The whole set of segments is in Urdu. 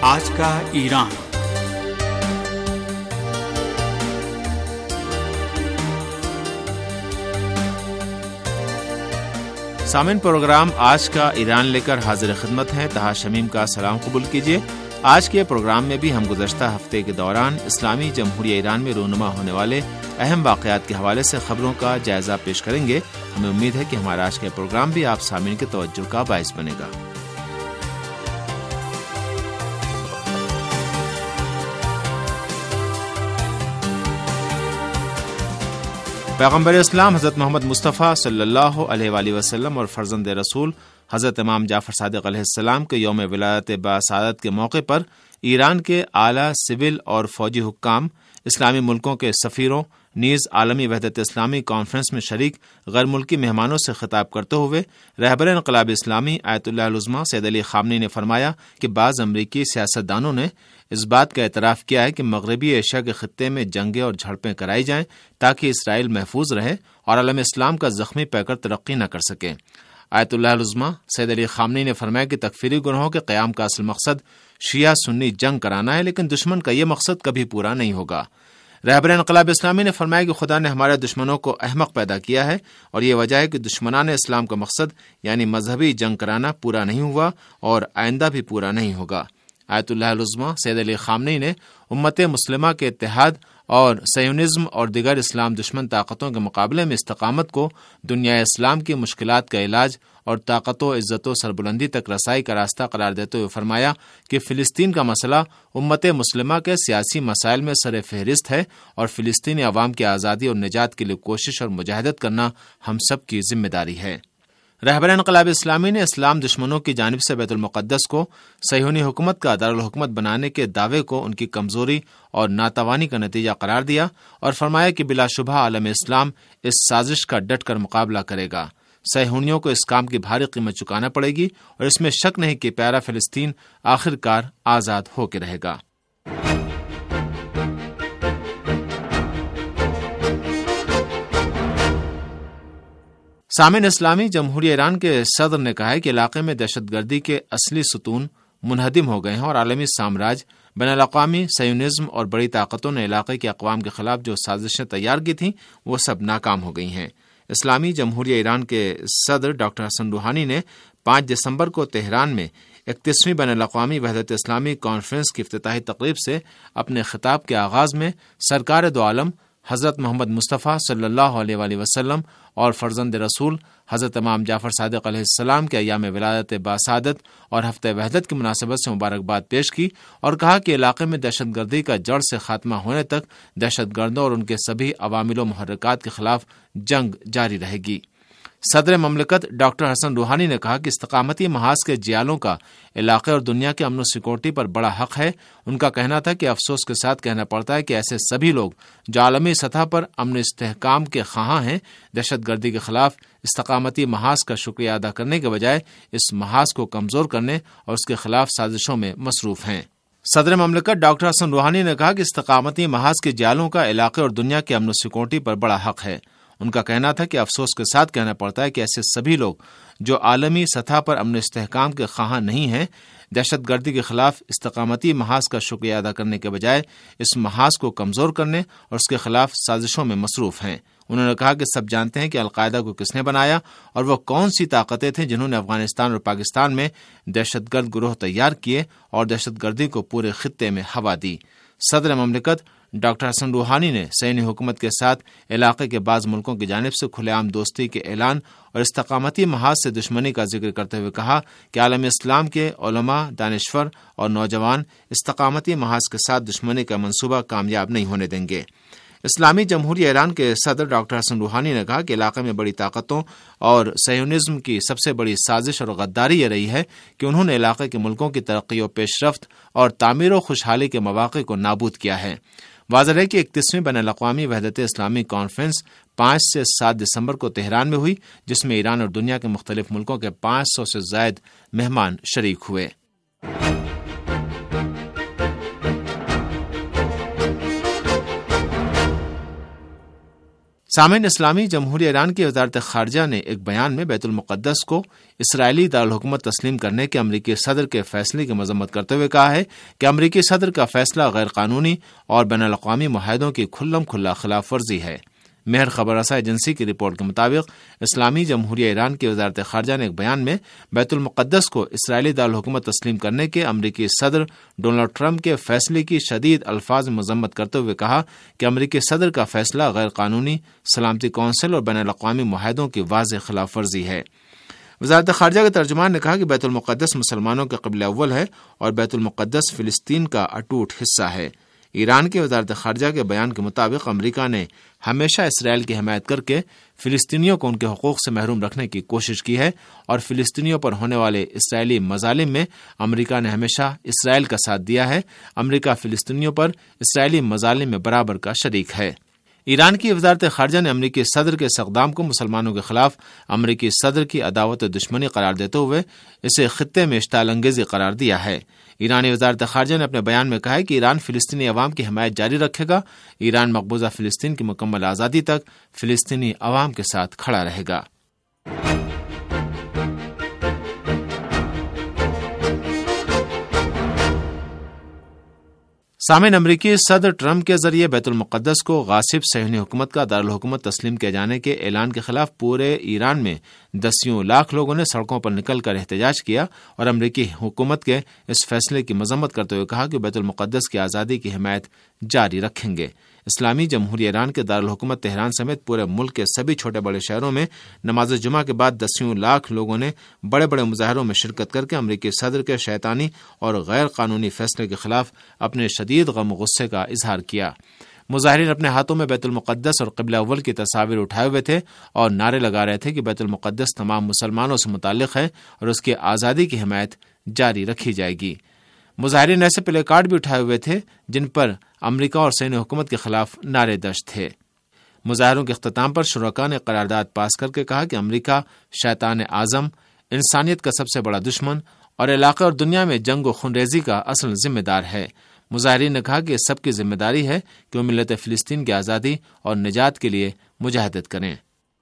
آج کا ایران۔ سامعین، پروگرام آج کا ایران لے کر حاضر خدمت ہیں۔ طہا شمیم کا سلام قبول کیجیے۔ آج کے پروگرام میں بھی ہم گزشتہ ہفتے کے دوران اسلامی جمہوریہ ایران میں رونما ہونے والے اہم واقعات کے حوالے سے خبروں کا جائزہ پیش کریں گے۔ ہمیں امید ہے کہ ہمارا آج کا پروگرام بھی آپ سامعین کی توجہ کا باعث بنے گا۔ پیغمبر اسلام حضرت محمد مصطفیٰ صلی اللہ علیہ وآلہ وسلم اور فرزند رسول حضرت امام جعفر صادق علیہ السلام کے یوم ولادت باسعادت کے موقع پر ایران کے اعلیٰ سول اور فوجی حکام، اسلامی ملکوں کے سفیروں نیز عالمی وحدت اسلامی کانفرنس میں شریک غیر ملکی مہمانوں سے خطاب کرتے ہوئے رہبر انقلاب اسلامی آیت اللہ العظمہ سید علی خامنئی نے فرمایا کہ بعض امریکی سیاستدانوں نے اس بات کا اعتراف کیا ہے کہ مغربی ایشیا کے خطے میں جنگیں اور جھڑپیں کرائی جائیں تاکہ اسرائیل محفوظ رہے اور عالم اسلام کا زخمی پیکر ترقی نہ کر سکے۔ آیت اللہ العظمہ سید علی خامنئی نے فرمایا کہ تکفیری گروہوں کے قیام کا اصل مقصد شیعہ سنی جنگ کرانا ہے، لیکن دشمن کا یہ مقصد کبھی پورا نہیں ہوگا۔ رہبر انقلاب اسلامی نے فرمایا کہ خدا نے ہمارے دشمنوں کو احمق پیدا کیا ہے اور یہ وجہ ہے کہ دشمنان اسلام کا مقصد یعنی مذہبی جنگ کرانا پورا نہیں ہوا اور آئندہ بھی پورا نہیں ہوگا۔ آیت اللہ العظمہ سید علی خامنئی نے امت مسلمہ کے اتحاد اور صہیونزم اور دیگر اسلام دشمن طاقتوں کے مقابلے میں استقامت کو دنیا اسلام کی مشکلات کا علاج اور طاقت و عزت و سربلندی تک رسائی کا راستہ قرار دیتے ہوئے فرمایا کہ فلسطین کا مسئلہ امت مسلمہ کے سیاسی مسائل میں سر فہرست ہے اور فلسطینی عوام کی آزادی اور نجات کے لیے کوشش اور مجاہدت کرنا ہم سب کی ذمہ داری ہے۔ رہبر انقلاب اسلامی نے اسلام دشمنوں کی جانب سے بیت المقدس کو صہیونی حکومت کا دارالحکومت بنانے کے دعوے کو ان کی کمزوری اور ناتوانی کا نتیجہ قرار دیا اور فرمایا کہ بلا شبہ عالم اسلام اس سازش کا ڈٹ کر مقابلہ کرے گا۔ صہیونیوں کو اس کام کی بھاری قیمت چکانا پڑے گی اور اس میں شک نہیں کہ پیارا فلسطین آخر کار آزاد ہو کے رہے گا۔ سامعین، اسلامی جمہوریہ ایران کے صدر نے کہا ہے کہ علاقے میں دہشت گردی کے اصلی ستون منہدم ہو گئے ہیں اور عالمی سامراج، بین الاقوامی صہیونزم اور بڑی طاقتوں نے علاقے کے اقوام کے خلاف جو سازشیں تیار کی تھیں وہ سب ناکام ہو گئی ہیں۔ اسلامی جمہوریہ ایران کے صدر ڈاکٹر حسن روحانی نے 5 دسمبر کو تہران میں 31ویں بین الاقوامی وحدت اسلامی کانفرنس کی افتتاحی تقریب سے اپنے خطاب کے آغاز میں سرکار دو عالم حضرت محمد مصطفیٰ صلی اللہ علیہ وآلہ وسلم اور فرزند رسول حضرت امام جعفر صادق علیہ السلام کے ایام ولادت باسعادت اور ہفتہ وحدت کی مناسبت سے مبارکباد پیش کی اور کہا کہ علاقے میں دہشت گردی کا جڑ سے خاتمہ ہونے تک دہشت گردوں اور ان کے سبھی عوامل و محرکات کے خلاف جنگ جاری رہے گی۔ صدر مملکت ڈاکٹر حسن روحانی نے کہا کہ استقامتی محاذ کے جیالوں کا علاقے اور دنیا کے امن و سیکورٹی پر بڑا حق ہے۔ ان کا کہنا تھا کہ افسوس کے ساتھ کہنا پڑتا ہے کہ ایسے سبھی لوگ جو عالمی سطح پر امن و استحکام کے خواہاں ہیں، دہشت گردی کے خلاف استقامتی محاذ کا شکریہ ادا کرنے کے بجائے اس محاذ کو کمزور کرنے اور اس کے خلاف سازشوں میں مصروف ہیں۔ صدر مملکت ڈاکٹر حسن روحانی نے کہا کہ استقامتی محاذ کے جیالوں کا علاقے اور دنیا کے امن و سیکورٹی پر بڑا حق ہے۔ ان کا کہنا تھا کہ افسوس کے ساتھ کہنا پڑتا ہے کہ ایسے سبھی لوگ جو عالمی سطح پر امن و استحکام کے خواہاں نہیں ہیں، دہشت گردی کے خلاف استقامتی محاذ کا شکریہ ادا کرنے کے بجائے اس محاذ کو کمزور کرنے اور اس کے خلاف سازشوں میں مصروف ہیں۔ انہوں نے کہا کہ سب جانتے ہیں کہ القاعدہ کو کس نے بنایا اور وہ کون سی طاقتیں تھیں جنہوں نے افغانستان اور پاکستان میں دہشت گرد گروہ تیار کیے اور دہشت گردی کو پورے خطے میں ہوا دی۔ صدر مملکت ڈاکٹر حسن روحانی نے صہیونی حکومت کے ساتھ علاقے کے بعض ملکوں کی جانب سے کھلے عام دوستی کے اعلان اور استقامتی محاذ سے دشمنی کا ذکر کرتے ہوئے کہا کہ عالم اسلام کے علماء، دانشور اور نوجوان استقامتی محاذ کے ساتھ دشمنی کا منصوبہ کامیاب نہیں ہونے دیں گے۔ اسلامی جمہوریہ ایران کے صدر ڈاکٹر حسن روحانی نے کہا کہ علاقے میں بڑی طاقتوں اور صہیونزم کی سب سے بڑی سازش اور غداری یہ رہی ہے کہ انہوں نے علاقے کے ملکوں کی ترقی و پیش رفت اور تعمیر و خوشحالی کے مواقع کو نابود کیا ہے۔ واضح ہے کہ 31ویں بین الاقوامی وحدت اسلامی کانفرنس 5 سے 7 دسمبر کو تہران میں ہوئی، جس میں ایران اور دنیا کے مختلف ملکوں کے 500 سے زائد مہمان شریک ہوئے۔ سامعین، اسلامی جمہوریہ ایران کی وزارت خارجہ نے ایک بیان میں بیت المقدس کو اسرائیلی دارالحکومت تسلیم کرنے کے امریکی صدر کے فیصلے کی مذمت کرتے ہوئے کہا ہے کہ امریکی صدر کا فیصلہ غیر قانونی اور بین الاقوامی معاہدوں کی کھلم کھلا خلاف ورزی ہے۔ مہر خبر رساں ایجنسی کی رپورٹ کے مطابق اسلامی جمہوریہ ایران کی وزارت خارجہ نے ایک بیان میں بیت المقدس کو اسرائیلی دارالحکومت تسلیم کرنے کے امریکی صدر ڈونلڈ ٹرمپ کے فیصلے کی شدید الفاظ میں مذمت کرتے ہوئے کہا کہ امریکی صدر کا فیصلہ غیر قانونی، سلامتی کونسل اور بین الاقوامی معاہدوں کی واضح خلاف ورزی ہے۔ وزارت خارجہ کے ترجمان نے کہا کہ بیت المقدس مسلمانوں کے قبلہ اول ہے اور بیت المقدس فلسطین کا اٹوٹ حصہ ہے۔ ایران کی وزارت خارجہ کے بیان کے مطابق امریکہ نے ہمیشہ اسرائیل کی حمایت کر کے فلسطینیوں کو ان کے حقوق سے محروم رکھنے کی کوشش کی ہے اور فلسطینیوں پر ہونے والے اسرائیلی مظالم میں امریکہ نے ہمیشہ اسرائیل کا ساتھ دیا ہے۔ امریکہ فلسطینیوں پر اسرائیلی مظالم میں برابر کا شریک ہے۔ ایران کی وزارت خارجہ نے امریکی صدر کے اس اقدام کو مسلمانوں کے خلاف امریکی صدر کی عداوت و دشمنی قرار دیتے ہوئے اسے خطے میں اشتعال انگیزی قرار دیا ہے۔ ایرانی وزارت خارجہ نے اپنے بیان میں کہا ہے کہ ایران فلسطینی عوام کی حمایت جاری رکھے گا۔ ایران مقبوضہ فلسطین کی مکمل آزادی تک فلسطینی عوام کے ساتھ کھڑا رہے گا۔ سامعین، امریکی صدر ٹرمپ کے ذریعے بیت المقدس کو غاصب صہیونی حکومت کا دارالحکومت تسلیم کیے جانے کے اعلان کے خلاف پورے ایران میں دسیوں لاکھ لوگوں نے سڑکوں پر نکل کر احتجاج کیا اور امریکی حکومت کے اس فیصلے کی مذمت کرتے ہوئے کہا کہ بیت المقدس کی آزادی کی حمایت جاری رکھیں گے۔ اسلامی جمہوریہ ایران کے دارالحکومت تہران سمیت پورے ملک کے سبھی چھوٹے بڑے شہروں میں نماز جمعہ کے بعد دسیوں لاکھ لوگوں نے بڑے بڑے مظاہروں میں شرکت کر کے امریکی صدر کے شیطانی اور غیر قانونی فیصلے کے خلاف اپنے شدید غم و غصے کا اظہار کیا۔ مظاہرین اپنے ہاتھوں میں بیت المقدس اور قبلہ اول کی تصاویر اٹھائے ہوئے تھے اور نعرے لگا رہے تھے کہ بیت المقدس تمام مسلمانوں سے متعلق ہے اور اس کی آزادی کی حمایت جاری رکھی جائے گی۔ مظاہرین ایسے پلے کارڈ بھی اٹھائے ہوئے تھے جن پر امریکہ اور صہیونی حکومت کے خلاف نعرے دشت تھے۔ مظاہروں کے اختتام پر شرکاء نے قرارداد پاس کر کے کہا کہ امریکہ شیطان اعظم، انسانیت کا سب سے بڑا دشمن اور علاقے اور دنیا میں جنگ و خونریزی کا اصل ذمہ دار ہے۔ مظاہرین نے کہا کہ سب کی ذمہ داری ہے کہ وہ ملت فلسطین کی آزادی اور نجات کے لیے مجاہدت کریں۔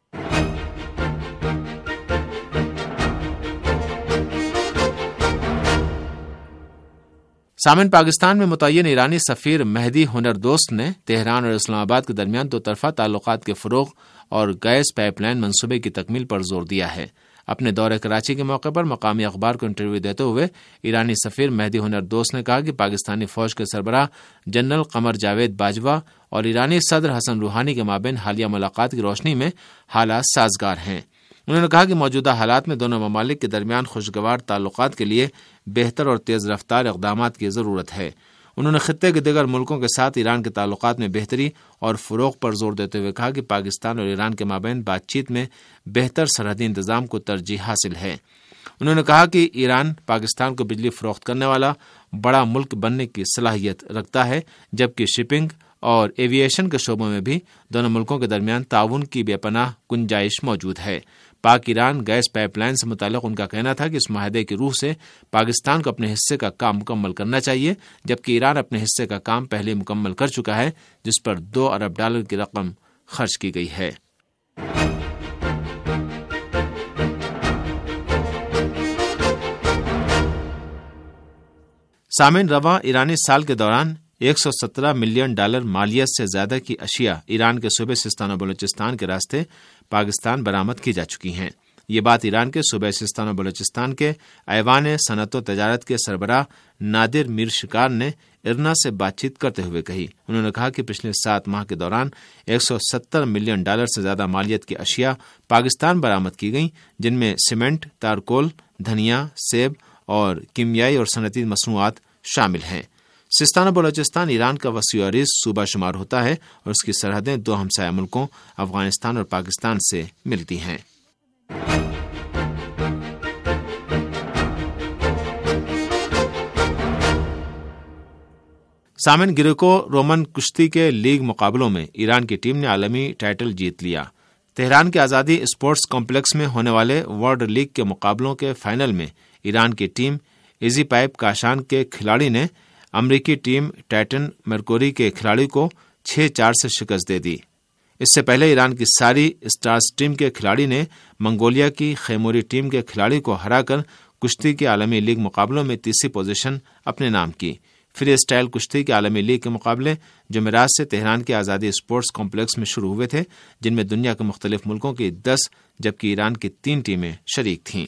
سامعین، پاکستان میں متعین ایرانی سفیر مہدی ہنر دوست نے تہران اور اسلام آباد کے درمیان دو طرفہ تعلقات کے فروغ اور گیس پائپ لائن منصوبے کی تکمیل پر زور دیا ہے۔ اپنے دورہ کراچی کے موقع پر مقامی اخبار کو انٹرویو دیتے ہوئے ایرانی سفیر مہدی ہنر دوست نے کہا کہ پاکستانی فوج کے سربراہ جنرل قمر جاوید باجوہ اور ایرانی صدر حسن روحانی کے مابین حالیہ ملاقات کی روشنی میں حالات سازگار ہیں۔ انہوں نے کہا کہ موجودہ حالات میں دونوں ممالک کے درمیان خوشگوار تعلقات کے لیے بہتر اور تیز رفتار اقدامات کی ضرورت ہے۔ انہوں نے خطے کے دیگر ملکوں کے ساتھ ایران کے تعلقات میں بہتری اور فروغ پر زور دیتے ہوئے کہا کہ پاکستان اور ایران کے مابین بات چیت میں بہتر سرحدی انتظام کو ترجیح حاصل ہے۔ انہوں نے کہا کہ ایران پاکستان کو بجلی فروخت کرنے والا بڑا ملک بننے کی صلاحیت رکھتا ہے، جبکہ شپنگ اور ایوییشن کے شعبوں میں بھی دونوں ملکوں کے درمیان تعاون کی بے پناہ گنجائش موجود ہے۔ پاک ایران گیس پائپ لائن سے متعلق ان کا کہنا تھا کہ اس معاہدے کی روح سے پاکستان کو اپنے حصے کا کام مکمل کرنا چاہیے، جبکہ ایران اپنے حصے کا کام پہلے مکمل کر چکا ہے، جس پر $2 ارب کی رقم خرچ کی گئی ہے۔ سامعین، رواں ایرانی سال کے دوران $117 ملین مالیت سے زیادہ کی اشیاء ایران کے صوبے سیستان و بلوچستان کے راستے پاکستان برآمد کی جا چکی ہیں۔ یہ بات ایران کے صوبے سیستان و بلوچستان کے ایوان صنعت و تجارت کے سربراہ نادر میر شکار نے ارنا سے بات چیت کرتے ہوئے کہی۔ انہوں نے کہا کہ پچھلے 7 ماہ کے دوران $170 ملین سے زیادہ مالیت کی اشیاء پاکستان برآمد کی گئیں، جن میں سیمنٹ، تارکول، دھنیا، سیب اور کیمیائی اور صنعتی مصنوعات شامل ہیں۔ سیستان و بلوچستان ایران کا وسیع و عریض صوبہ شمار ہوتا ہے اور اس کی سرحدیں 2 ہمسایہ ملکوں افغانستان اور پاکستان سے ملتی ہیں۔ سامن، گریکو رومن کشتی کے لیگ مقابلوں میں ایران کی ٹیم نے عالمی ٹائٹل جیت لیا۔ تہران کے آزادی اسپورٹس کمپلیکس میں ہونے والے ورلڈ لیگ کے مقابلوں کے فائنل میں ایران کی ٹیم ایزی پائپ کاشان کے کھلاڑی نے امریکی ٹیم ٹائٹن مرکوری کے کھلاڑی کو 6-4 سے شکست دے دی۔ اس سے پہلے ایران کی ساری اسٹارز ٹیم کے کھلاڑی نے منگولیا کی خیموری ٹیم کے کھلاڑی کو ہرا کر کشتی کے عالمی لیگ مقابلوں میں تیسری پوزیشن اپنے نام کی۔ فری اسٹائل کشتی کے عالمی لیگ کے مقابلے جمعرات سے تہران کے آزادی اسپورٹس کمپلیکس میں شروع ہوئے تھے، جن میں دنیا کے مختلف ملکوں کی 10 جبکہ ایران کی 3 ٹیمیں شریک تھیں۔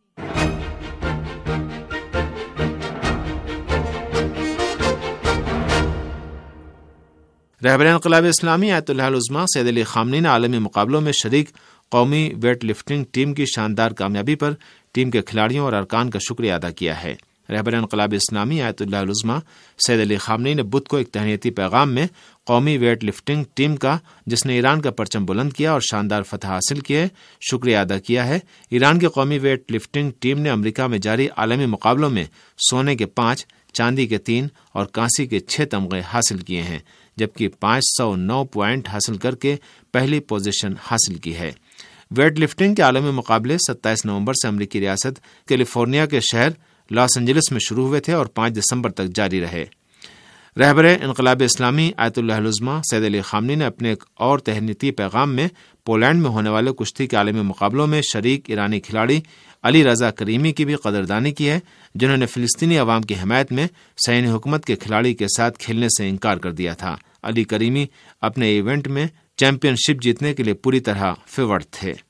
رہبر انقلاب اسلامی آیت اللہ العظمیٰ سید علی خامنئی نے عالمی مقابلوں میں شریک قومی ویٹ لفٹنگ ٹیم کی شاندار کامیابی پر ٹیم کے کھلاڑیوں اور ارکان کا شکریہ ادا کیا ہے۔ رہبر انقلاب اسلامی آیت اللہ العظمیٰ سید علی خامنئی نے بدھ کو ایک تہنیتی پیغام میں قومی ویٹ لفٹنگ ٹیم کا، جس نے ایران کا پرچم بلند کیا اور شاندار فتح حاصل کی ہے، شکریہ ادا کیا ہے۔ ایران کی قومی ویٹ لفٹنگ ٹیم نے امریکہ میں جاری عالمی مقابلوں میں سونے کے 5، چاندی کے 3 اور کانسی کے 6 تمغے حاصل کیے ہیں، جبکہ 509 پوائنٹ حاصل کر کے پہلی پوزیشن حاصل کی ہے۔ ویٹ لفٹنگ کے عالمی مقابلے 27 نومبر سے امریکی ریاست کیلیفورنیا کے شہر لاس اینجلس میں شروع ہوئے تھے اور 5 دسمبر تک جاری رہے۔ رہبر انقلاب اسلامی آیت اللہ العظمیٰ سید علی خامنئی نے اپنے ایک اور تہنیتی پیغام میں پولینڈ میں ہونے والے کشتی کے عالمی مقابلوں میں شریک ایرانی کھلاڑی علی رضا کریمی کی بھی قدردانی کی ہے، جنہوں نے فلسطینی عوام کی حمایت میں صہیونی حکومت کے کھلاڑی کے ساتھ کھیلنے سے انکار کر دیا تھا۔ علی کریمی اپنے ایونٹ میں چیمپئن شپ جیتنے کے لیے پوری طرح فیورٹ تھے۔